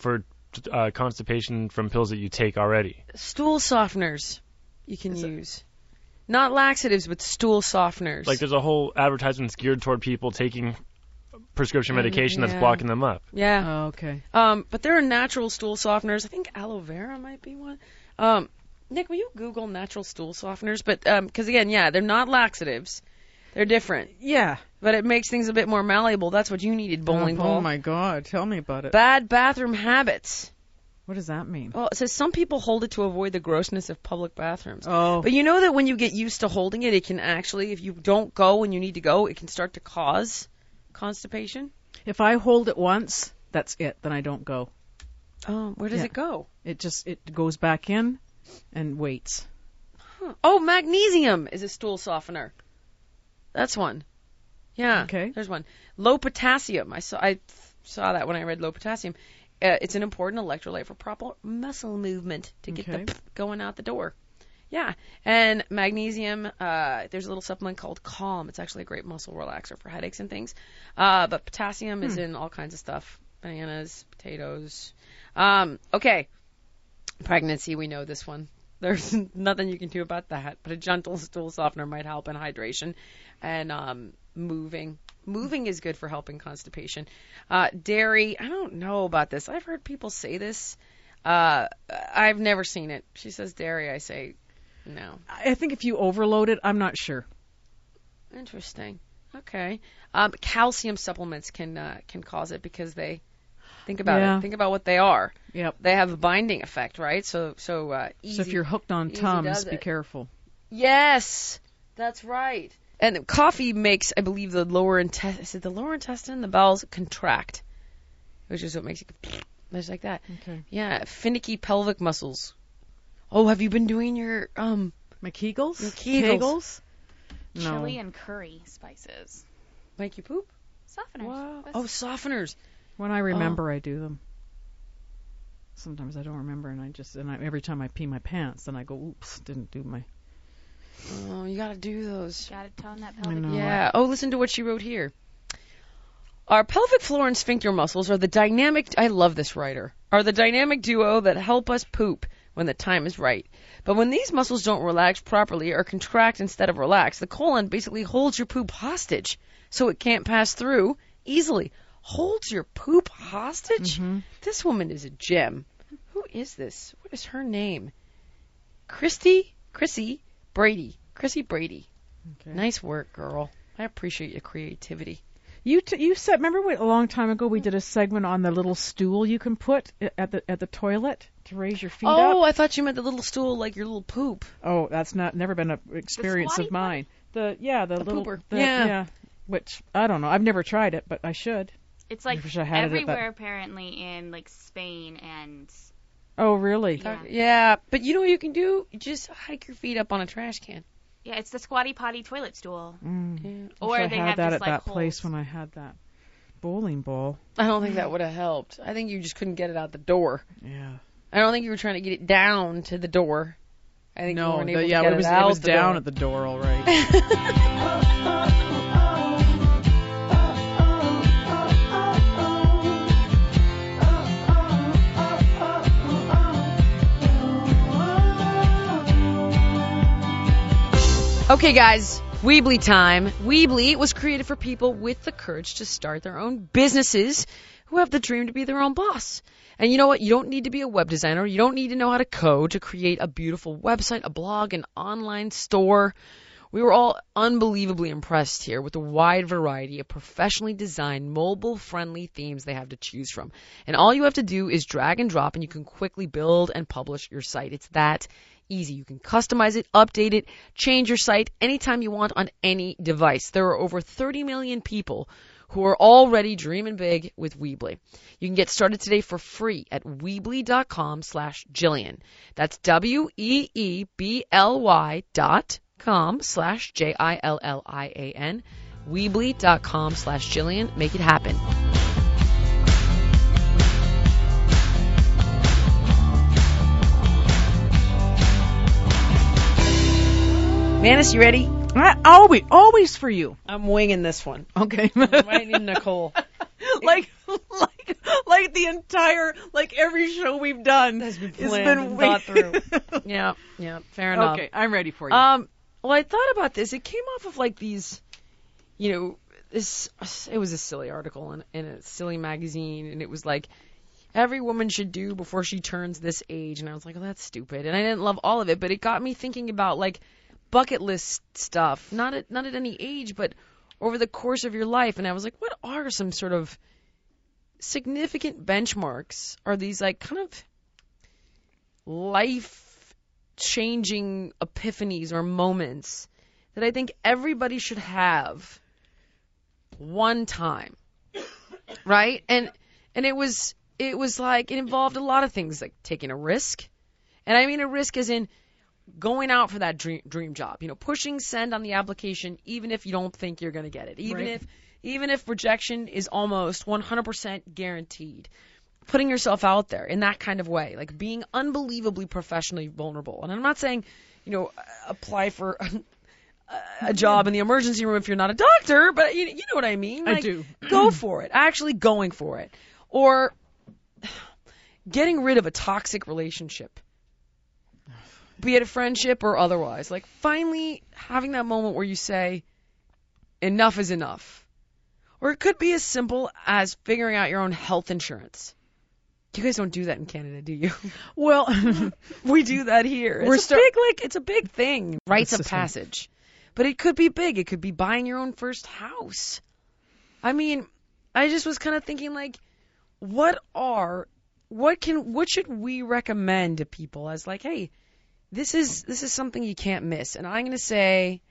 uh, constipation from pills that you take already.
Stool softeners you can
Is it-
use. Not laxatives, but stool softeners.
Like there's a whole advertisement geared toward people taking prescription
Mm,
medication that's
yeah.
blocking them up.
yeah.
Oh, okay.
Um, but there are natural stool softeners. I think aloe vera might be one. Um, Nick, will you Google natural stool softeners? But because again, yeah, they're not laxatives. They're different,
Yeah.
but it makes things a bit more malleable. That's what you needed, bowling
oh,
ball.
Oh my God! Tell me about it.
Bad bathroom habits.
What does that mean?
Well, it says some people hold it to avoid the grossness of public bathrooms.
Oh.
But you know that when you get used to holding it, it can actually, if you don't go when you need to go, it can start to cause constipation.
If I hold it once, that's it. Then I don't go.
Oh, where does
Yeah.
it go?
It just it goes back in and waits.
Huh. Oh, magnesium is a stool softener. That's one. Yeah.
Okay.
There's one. Low potassium. I saw I saw that when I read low potassium. Uh, it's an important electrolyte for proper muscle movement to get
Okay.
the p- going out the door. Yeah. And magnesium, uh, there's a little supplement called Calm. It's actually a great muscle relaxer for headaches and things. Uh, but potassium is in all kinds of stuff. Bananas, potatoes. Um, okay. Pregnancy, we know this one. There's nothing you can do about that. But a gentle stool softener might help in hydration and um, moving. Moving is good for helping constipation. Uh, dairy, I don't know about this. I've heard people say this. Uh, I've never seen it. She says dairy. I say no.
I think if you overload it, I'm not sure.
Interesting. Okay. Um, calcium supplements can uh, can cause it because they think about
Yeah.
it. Think about what they are.
Yep.
They have a binding effect, right? So so uh, easy.
So if you're hooked on
easy
Tums,
does
be
it.
careful.
Yes, that's right. And coffee makes, I believe, the lower intestine, is it the lower intestine, the bowels contract, which is what makes it just like that.
Okay.
Yeah, finicky pelvic muscles. Oh, have you been doing your um
My Kegels?
Your Kegels.
Kegels? No.
Chili and curry spices.
make you poop?
Softeners.
Wow.
That's-
Oh, softeners.
When I remember, I do them. Sometimes I don't remember, and I just and I, every time I pee my pants, then I go, "Oops, didn't do my."
Oh, you gotta do those.
Gotta tone that
I
pelvic.
know.
Yeah. Oh, listen to what she wrote here. Our pelvic floor and sphincter muscles are the dynamic, I love this writer, are the dynamic duo that help us poop when the time is right. But when these muscles don't relax properly or contract instead of relax, the colon basically holds your poop hostage so it can't pass through easily. Holds your poop hostage?
Mm-hmm.
This woman is a gem. Who is this? What is her name? Christy? Chrissy Brady. Chrissy Brady.
Okay.
Nice work, girl. I appreciate your creativity.
You t- you said, remember what, a long time ago we did a segment on the little stool you can put i- at the at the toilet to raise your feet
Oh,
up?
I thought you meant the little stool like your little poop.
Oh, that's not never been an experience
squatty
of mine. The yeah, the,
The
little
pooper.
the-
Yeah.
Which I don't know. I've never tried it, but I should.
It's like
I wish I had it at that-
everywhere apparently in like Spain and
Oh, really?
Yeah.
Yeah, but you know what you can do? You just hike your feet up on a trash can.
yeah, it's the squatty potty toilet stool.
Mm.
Yeah.
Or
Wish I
they
had
have
that
just
at
like
that
holes.
place when I had that bowling ball.
I don't think that would have helped. I think you just couldn't get it out the door.
Yeah.
I don't think you were trying to get it down to the door. I think you
No,
weren't
the,
able
yeah,
to get
it was
it out
it was
the
down
door.
at the door, all right.
Okay, guys, Weebly time. Weebly was created for people with the courage to start their own businesses who have the dream to be their own boss. And you know what? You don't need to be a web designer. You don't need to know how to code to create a beautiful website, a blog, an online store. We were all unbelievably impressed here with the wide variety of professionally designed, mobile-friendly themes they have to choose from. And all you have to do is drag and drop, and you can quickly build and publish your site. It's that easy. You can customize it, update it, change your site anytime you want on any device. There are over thirty million people who are already dreaming big with Weebly. You can get started today for free at Weebly.com slash Jillian. That's W-E-E-B-L-Y dot com slash J-I-L-L-I-A-N. Weebly.com slash Jillian. Make it happen. Manus, you ready?
I, always, always for you.
I'm winging this one.
Okay.
I might need Nicole.
like, like, like right. The entire, like every show we've done
Has been
has
planned
been
and
wait-
thought through. Yeah, yeah, fair enough.
Okay, I'm ready for you.
Um, well, I thought about this. It came off of like these, you know, this. It was a silly article in, in a silly magazine, and it was like every woman should do before she turns this age. And I was like, oh, that's stupid. And I didn't love all of it, but it got me thinking about like bucket list stuff. Not at not at any age, but over the course of your life. And I was like, what are some sort of significant benchmarks? Are these like kind of life changing epiphanies or moments that I think everybody should have one time, right? And and it was it was like it involved a lot of things, like taking a risk, and I mean a risk as in going out for that dream dream job, you know, pushing send on the application even if you don't think you're going to get it, even
Right.
if even if rejection is almost one hundred percent guaranteed. Putting yourself out there in that kind of way, like being unbelievably professionally vulnerable. And I'm not saying, you know, apply for a, a job in the emergency room if you're not a doctor, but you, you know what I mean.
I
Like,
do.
Go for it. Actually going for it. Or getting rid of a toxic relationship, be it a friendship or otherwise. Like finally having that moment where you say, enough is enough. Or it could be as simple as figuring out your own health insurance. You guys don't do that in Canada, do you?
well,
We do that here. It's
We're
a
start-
big, like, it's a big thing. Rites of
It's the same.
passage. But it could be big. It could be buying your own first house. I mean, I just was kind of thinking, like, what are, what can, what should we recommend to people as, like, hey, this is, this is something you can't miss. And I'm going to say,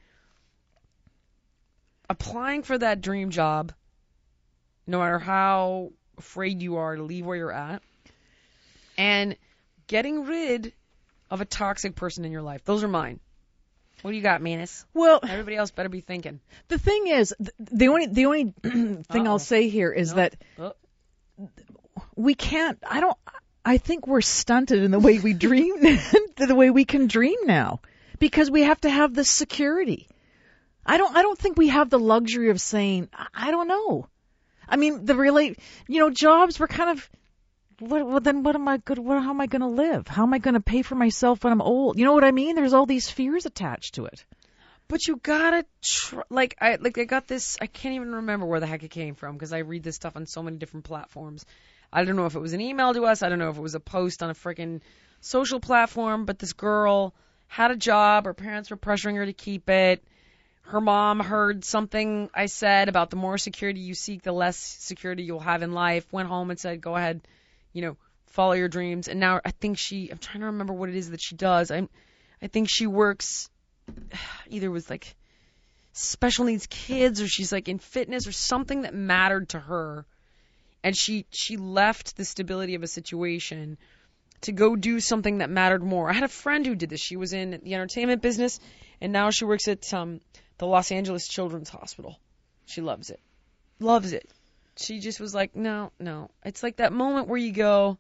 applying for that dream job, no matter how afraid you are to leave where you're at, and getting rid of a toxic person in your life. Those are mine. What do you got, Manus?
well,
Everybody else better be thinking.
the thing is, th- the only the only thing
Uh-oh.
I'll say here is
No.
that
Oh.
we can't. I don't. I think we're stunted in the way we dream, the way we can dream now, because we have to have this security. I don't. I don't think we have the luxury of saying, I, I don't know. I mean, the relate. You know, jobs were kind of. What, well, then what am I good? What, how am I going to live? How am I going to pay for myself when I'm old? You know what I mean? There's all these fears attached to it.
But you gotta tr- like I like I got this. I can't even remember where the heck it came from because I read this stuff on so many different platforms. I don't know if it was an email to us. I don't know if it was a post on a freaking social platform. But this girl had a job. Her parents were pressuring her to keep it. Her mom heard something I said about the more security you seek, the less security you'll have in life. Went home and said, "Go ahead, you know, follow your dreams." And now I think she. I'm trying to remember what it is that she does. I'm. I think she works either with like special needs kids or she's like in fitness or something that mattered to her, and she she left the stability of a situation to go do something that mattered more. I had a friend who did this. She was in the entertainment business and now she works at um the Los Angeles Children's Hospital. She loves it. Loves it. She just was like, no, no. It's like that moment where you go,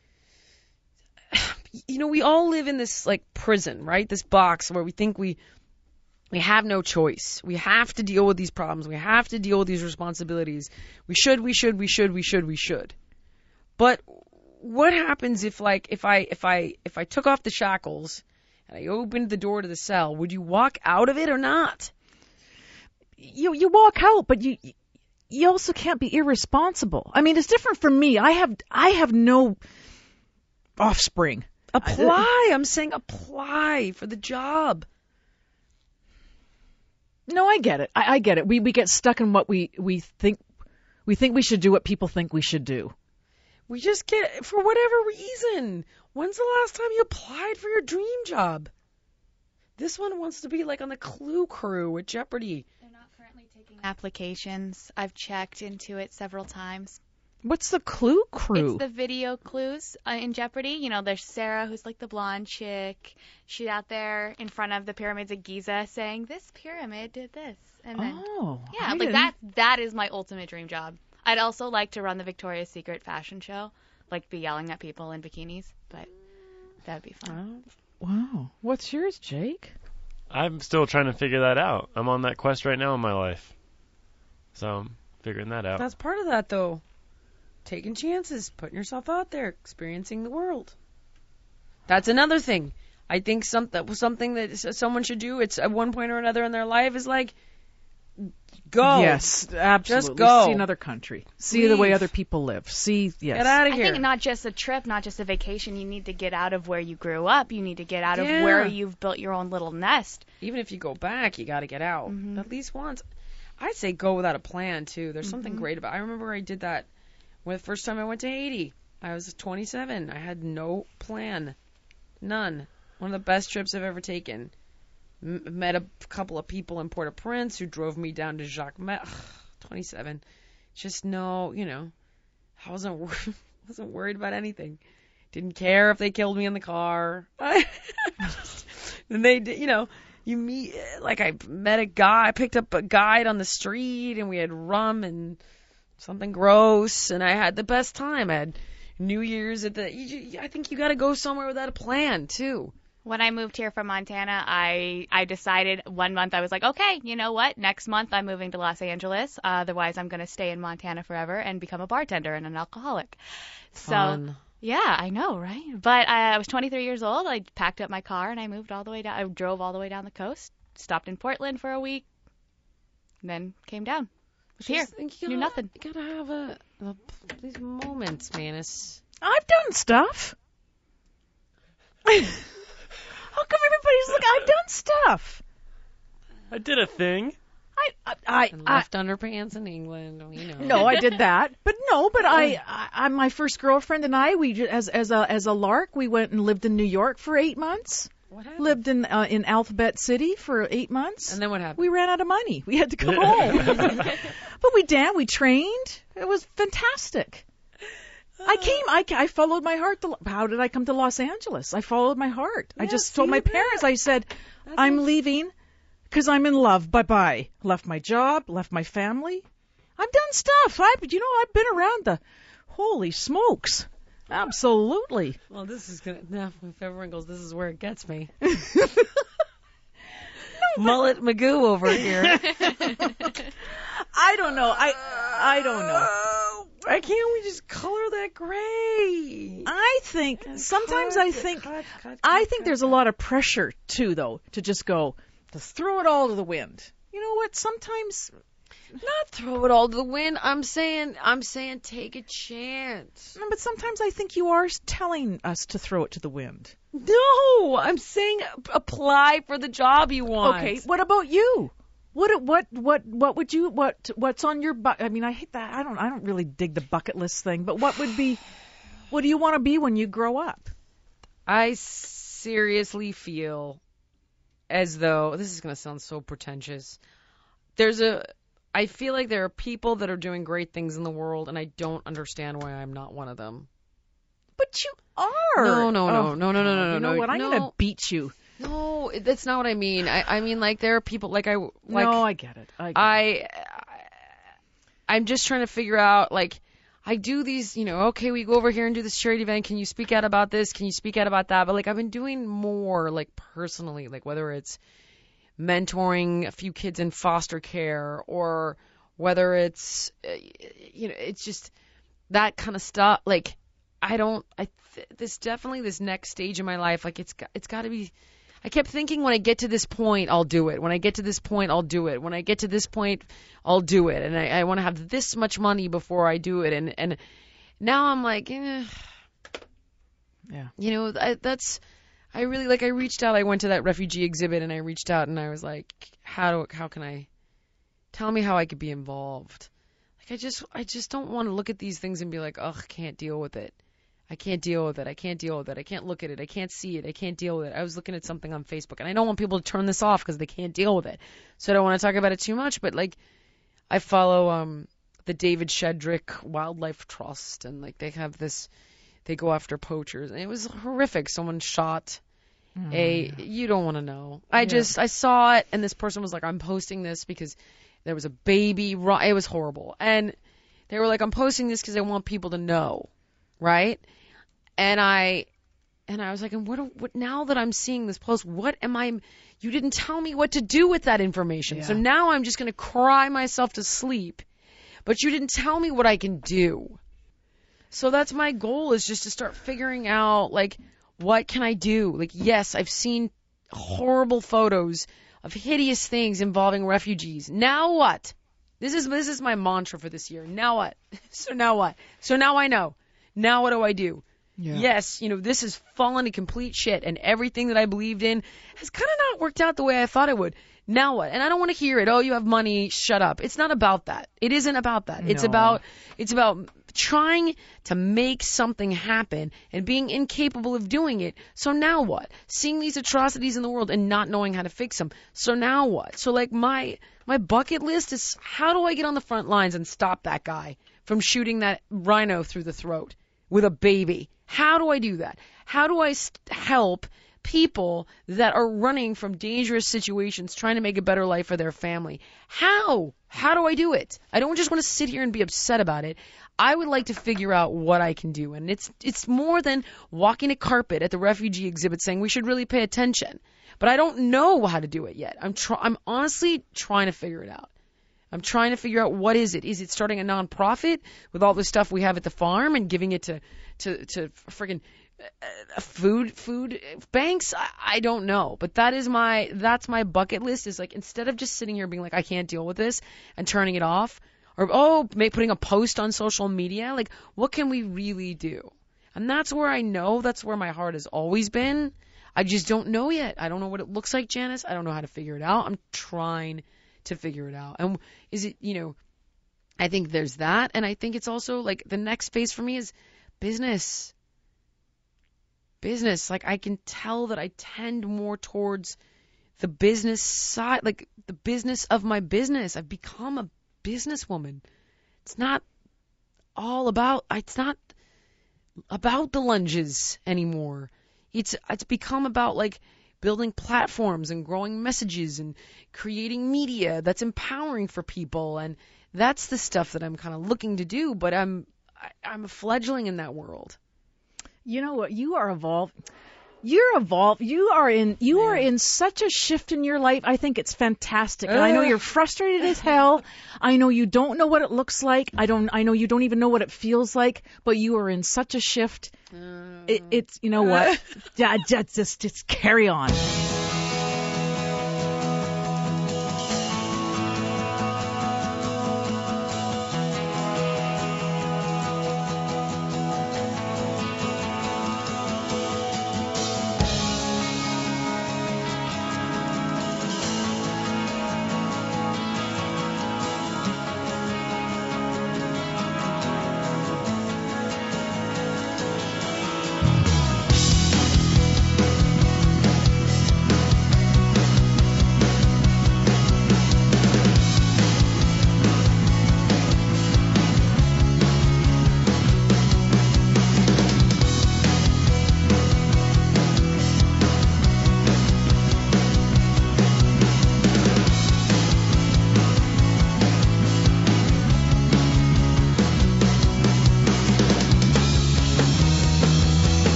you know, we all live in this like prison, right? This box where we think we we have no choice. We have to deal with these problems. We have to deal with these responsibilities. We should, we should, we should, we should, we should. But what happens if like if I if I if I took off the shackles and I opened the door to the cell, would you walk out of it or not?
You you walk out, but you you also can't be irresponsible. I mean, it's different for me. I have I have no offspring.
Apply. I'm saying apply for the job.
No, I get it. I, I get it. We we get stuck in what we we think we think we should do, what people think we should do.
We just get, for whatever reason. When's the last time you applied for your dream job? This one wants to be like on the Clue crew at Jeopardy.
They're not currently taking applications. I've checked into it several times.
What's the Clue crew?
It's the video clues uh, in Jeopardy. You know, there's Sarah, who's like the blonde chick. She's out there in front of the pyramids of Giza saying, this pyramid did this. And then,
oh,
yeah,
I
like
didn't-
that, that is my ultimate dream job. I'd also like to run the Victoria's Secret fashion show, like be yelling at people in bikinis, but that'd be fun.
Wow. What's yours, Jake?
I'm still trying to figure that out. I'm on that quest right now in my life. So I'm figuring that out.
That's part of that, though. taking chances, putting yourself out there, experiencing the world. That's another thing. I think something something that someone should do. It's at one point or another in their life is like, go.
Yes, absolutely.
Just go.
See another country. See
Leave.
the way other people live. See, yes.
Get out of
I
here.
think not just a trip, not just a vacation. You need to get out of where you grew up. You need to get out
Yeah.
of where you've built your own little nest.
Even if you go back, you got to get out
Mhm.
at least once. I'd say go without a plan too. There's something
Mhm.
great about. I remember I did that when the first time I went to Haiti. I was twenty-seven. I had no plan, none. One of the best trips I've ever taken. M- met a couple of people in Port-au-Prince who drove me down to Jacmel. twenty-seven. Just no, you know, I wasn't wor- wasn't worried about anything. Didn't care if they killed me in the car. And they did, you know. You meet, like, I met a guy, I picked up a guide on the street, and we had rum and something gross, and I had the best time. I had New Year's at the, you, I think you got to go somewhere without a plan, too.
When I moved here from Montana, I I decided one month I was like, okay, you know what? Next month I'm moving to Los Angeles. Uh, otherwise, I'm going to stay in Montana forever and become a bartender and an alcoholic. So,
Fun.
yeah, I know, right? But I, I was twenty-three years old. I packed up my car and I moved all the way down. I drove all the way down the coast, stopped in Portland for a week, and then came down. Was here.
Just think you
Knew
gotta-
nothing.
You got to have a, a, these moments, man. It's,
I've done stuff. How come everybody's like, I've done stuff?
I did a thing.
I, I, I,
and
I
left underpants in England, you know.
no, I did that, but no, but I, I, I, my first girlfriend and I, we ju- as as a as a lark, we went and lived in New York for eight months.
What happened?
Lived in uh, in Alphabet City for eight months.
And then what happened?
We ran out of money. We had to go home. But we dan we trained. It was fantastic. I came. I, I followed my heart. To, how did I come to Los Angeles? I followed my heart. I
Yeah,
just told
see
my
that?
parents. I said,
That's
I'm
nice.
leaving because I'm in love. Bye bye. Left my job. Left my family. I've done stuff. I, you know, I've been around the. Holy smokes! Absolutely.
Well, this is going to, now, with Wrinkles, this is where it gets me. Mullet Magoo over here.
I don't know. I I don't know.
Why can't we just color that gray?
I think sometimes
Cut
I
it,
think
cut, cut,
I
cut,
think
cut,
there's a
cut.
lot of pressure too, though, to just go to throw it all to the wind. You know what? Sometimes
Not throw it all to the wind. I'm saying, I'm saying, take a chance.
no, but sometimes I think you are telling us to throw it to the wind.
No, I'm saying apply for the job you want.
Okay, what about you? What what what what would you what what's on your bu- I mean, I hate that. I don't I don't really dig the bucket list thing, but what would be what do you want to be when you grow up?
I seriously feel as though this is going to sound so pretentious. There's a I feel like there are people that are doing great things in the world, and I don't understand why I'm not one of them.
But you are.
No, no, no,
Oh,
no, no, no, no,
You know
no,
what? I'm
no.
gonna beat you.
No, that's not what I mean. I, I mean, like, there are people, like, I, like,
no, I get it. I, get it.
I, I'm just trying to figure out, like, I do these, you know, okay, we go over here and do this charity event. Can you speak out about this? Can you speak out about that? But, like, I've been doing more, like, personally, like, whether it's mentoring a few kids in foster care or whether it's, uh, you know, it's just that kind of stuff. Like, I don't, I, th- this definitely, this next stage in my life, like, it's got, it's got to be, I kept thinking when I get to this point, I'll do it. When I get to this point, I'll do it. When I get to this point, I'll do it. And I, I want to have this much money before I do it. And, and now I'm like, eh,
Yeah.
you know, I, that's, I really, like, I reached out. I went to that refugee exhibit and I reached out and I was like, how do, how can I, tell me how I could be involved. Like, I just, I just don't want to look at these things and be like, ugh, I can't deal with it. I can't deal with it. I can't deal with it. I can't look at it. I can't see it. I can't deal with it. I was looking at something on Facebook, and I don't want people to turn this off because they can't deal with it. So I don't want to talk about it too much, but, like, I follow um the David Shedrick Wildlife Trust, and, like, they have this, they go after poachers, and it was horrific. Someone shot a, you don't want to know. I
Yeah.
just, I saw it, and this person was like, I'm posting this because there was a baby, ru- it was horrible. And they were like, I'm posting this because I want people to know, right? And I, and I was like, and what, what, now that I'm seeing this post, what am I, you didn't tell me what to do with that information. So
Yeah.
now I'm just going to cry myself to sleep, but you didn't tell me what I can do. So that's my goal, is just to start figuring out, like, what can I do? Like, yes, I've seen horrible photos of hideous things involving refugees. Now what? This is this is my mantra for this year. Now what? So now what? So now I know. Now what do I do?
Yeah.
Yes, you know, this has fallen to complete shit, and everything that I believed in has kind of not worked out the way I thought it would. Now what? And I don't want to hear it. Oh, you have money. Shut up. It's not about that. It isn't about that. It's
No.
about it's about trying to make something happen and being incapable of doing it. So now what? Seeing these atrocities in the world and not knowing how to fix them. So now what? So like my my bucket list is, how do I get on the front lines and stop that guy from shooting that rhino through the throat with a baby? How do I do that? How do I st- help people that are running from dangerous situations, trying to make a better life for their family? How? How do I do it? I don't just want to sit here and be upset about it. I would like to figure out what I can do. And it's it's more than walking a carpet at the refugee exhibit saying we should really pay attention. But I don't know how to do it yet. I'm try- I'm honestly trying to figure it out. I'm trying to figure out, what is it? Is it starting a nonprofit with all the stuff we have at the farm and giving it to to to friggin' uh, food food banks? I, I don't know, but that is my that's my bucket list. Is like, instead of just sitting here being like, I can't deal with this and turning it off, or oh, make, putting a post on social media, like, what can we really do? And that's where I know that's where my heart has always been. I just don't know yet. I don't know what it looks like, Janice. I don't know how to figure it out. I'm trying to figure it out. And is it, you know, I think there's that. And I think it's also like the next phase for me is business. Business. Like, I can tell that I tend more towards the business side, like the business of my business. I've become a businesswoman. It's not all about, it's not about the lunges anymore. It's, it's become about like building platforms and growing messages and creating media that's empowering for people. And that's the stuff that I'm kind of looking to do, but I'm, I, I'm a fledgling in that world.
You know what? You are evolving. You're evolved. You are in. You are in such a shift in your life. I think it's fantastic. And I know you're frustrated as hell. I know you don't know what it looks like. I don't. I know you don't even know what it feels like. But you are in such a shift. It, it's. You know what? Yeah, just, just, just carry on.